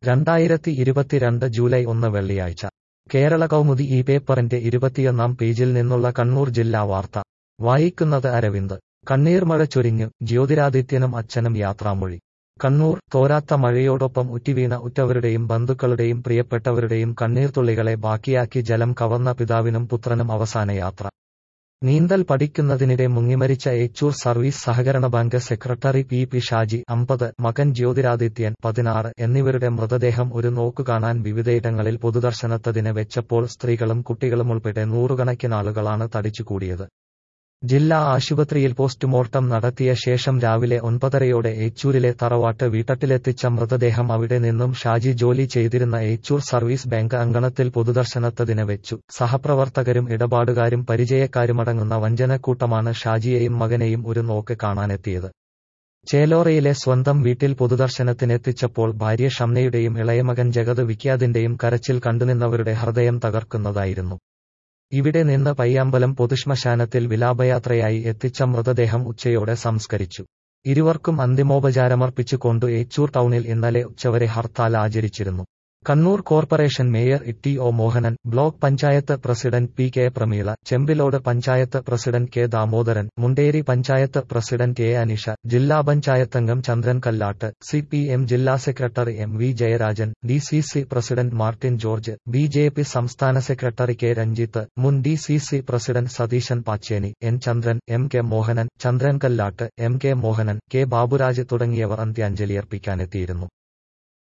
2022 July 1 വെള്ളിയാഴ്ച കേരള കൗമുദി ഈ പേപ്പറിന്റെ 21 പേജിൽ നിന്നുള്ള കണ്ണൂർ ജില്ലാ വാർത്ത വായിക്കുന്നത് അരവിന്ദ്. കണ്ണീർമഴ ചൊരിഞ്ഞു, ജ്യോതിരാദിത്യനും അച്ഛനും യാത്രാമൊഴി. കണ്ണൂർ. തോരാത്ത മഴയോടൊപ്പം ഉറ്റിവീണ ഉറ്റവരുടെയും ബന്ധുക്കളുടെയും പ്രിയപ്പെട്ടവരുടെയും കണ്ണീർത്തുള്ളികളെ ബാക്കിയാക്കി ജലം കവർന്ന പിതാവിനും പുത്രനും അവസാന യാത്ര. നീന്തൽ പഠിക്കുന്നതിനിടെ മുങ്ങിമരിച്ച ഏച്ചൂർ സർവീസ് സഹകരണ ബാങ്ക് സെക്രട്ടറി പി ഷാജി 50, മകൻ ജ്യോതിരാദിത്യൻ 16 എന്നിവരുടെ മൃതദേഹം ഒരു നോക്കുകാണാൻ വിവിധയിടങ്ങളിൽ പൊതുദർശനത്തിന് വെച്ചപ്പോൾ സ്ത്രീകളും കുട്ടികളുമുൾപ്പെടെ നൂറുകണക്കിനാളുകളാണ് തടിച്ചുകൂടിയത്. ജില്ലാ ആശുപത്രിയിൽ പോസ്റ്റ്മോർട്ടം നടത്തിയ ശേഷം രാവിലെ 9:30 ഏച്ചൂരിലെ തറവാട്ട് വീട്ടട്ടിലെത്തിച്ച മൃതദേഹം അവിടെ നിന്നും ഷാജി ജോലി ചെയ്തിരുന്ന ഏച്ചൂർ സർവീസ് ബാങ്ക് അങ്കണത്തിൽ പൊതുദർശനത്തിന് വെച്ചു. സഹപ്രവർത്തകരും ഇടപാടുകാരും പരിചയക്കാരുമടങ്ങുന്ന വഞ്ചനക്കൂട്ടമാണ് ഷാജിയെയും മകനെയും ഒരു നോക്ക് കാണാനെത്തിയത്. ചേലോറയിലെ സ്വന്തം വീട്ടിൽ പൊതുദർശനത്തിനെത്തിച്ചപ്പോൾ ഭാര്യ ഷംനയുടെയും ഇളയമകൻ ജഗത് വിഖ്യാതിന്റെയും കരച്ചിൽ കണ്ടുനിന്നവരുടെ ഹൃദയം തകർക്കുന്നതായിരുന്നു. ഇവിടെ നിന്ന് പയ്യാമ്പലം പൊതുശ്മശാനത്തിൽ വിലാപയാത്രയായി എത്തിച്ച മൃതദേഹം ഉച്ചയോടെ സംസ്കരിച്ചു. ഇരുവർക്കും അന്തിമോപചാരമർപ്പിച്ചു കൊണ്ടു ഏച്ചൂർ ടൗണിൽ ഇന്നലെ ഉച്ചവരെ ഹർത്താൽ ആചരിച്ചിരുന്നു. Kannur corporation mayor T O. Mohanan, block panchayat president P K. Prameela, Chembilode panchayat president K. Damodaran, Munderi panchayat president A. Anisha, ജില്ലാ പഞ്ചായത്തംഗം ചന്ദ്രൻ കല്ലാട്ട്, സി.പി.എം ജില്ലാ secretary M V. Jayarajan, DCC president Martin George, BJP സംസ്ഥാന സെക്രട്ടറി കെ. രഞ്ജിത്ത്, മുൻ DCC president Satheesan Pacheni, N. Chandran, M K. Mohanan, Chandran Kallat, M K. Mohanan, K. Baburaj തുടങ്ങിയവർ അന്ത്യാഞ്ജലിയർപ്പിക്കാനെത്തിയിരുന്നു.